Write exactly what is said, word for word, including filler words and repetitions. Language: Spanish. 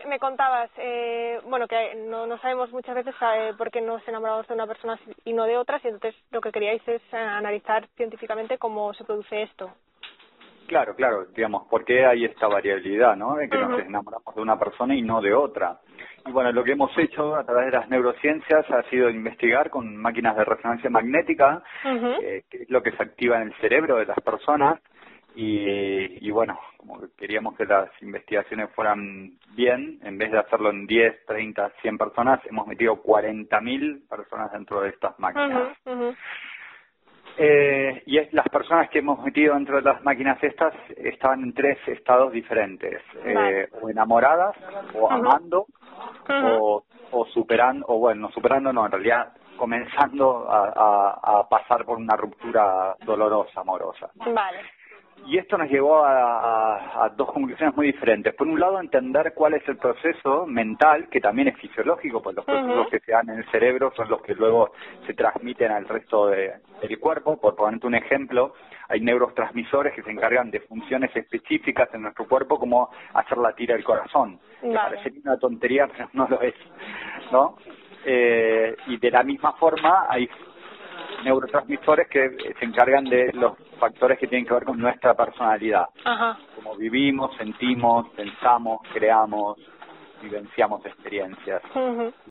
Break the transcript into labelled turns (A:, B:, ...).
A: me contabas, eh, bueno, que no, no sabemos muchas veces eh, por qué nos enamoramos de una persona y no de otras, y entonces lo que queríais es eh, analizar científicamente cómo se produce esto.
B: Claro, claro, digamos, ¿por qué hay esta variabilidad, no? De que nos
A: Uh-huh.
B: enamoramos de una persona y no de otra. Y bueno, lo que hemos hecho a través de las neurociencias ha sido investigar con máquinas de resonancia magnética,
A: Uh-huh.
B: eh, qué es lo que se activa en el cerebro de las personas. Y, y bueno, como que queríamos que las investigaciones fueran bien, en vez de hacerlo en diez, treinta, cien personas, hemos metido cuarenta mil personas dentro de estas máquinas.
A: Uh-huh. Uh-huh.
B: Eh, y es, las personas que hemos metido dentro de las máquinas estas estaban en tres estados diferentes,
A: Vale.
B: eh, o enamoradas, o
A: Uh-huh.
B: amando,
A: Uh-huh.
B: o, o superando, o bueno, superando no, en realidad comenzando a, a, a pasar por una ruptura dolorosa, amorosa.
A: Vale.
B: Y esto nos llevó a, a, a dos conclusiones muy diferentes. Por un lado, entender cuál es el proceso mental, que también es fisiológico, pues los
A: Uh-huh.
B: procesos que se dan en el cerebro son los que luego se transmiten al resto de, del cuerpo. Por ponerte un ejemplo, hay neurotransmisores que se encargan de funciones específicas en nuestro cuerpo, como hacer latir el corazón, que
A: Vale.
B: parecería una tontería, pero no lo es, ¿no? Eh, y de la misma forma hay neurotransmisores que se encargan de los factores que tienen que ver con nuestra personalidad,
A: Ajá.
B: como vivimos, sentimos, pensamos, creamos, vivenciamos experiencias.
A: Uh-huh.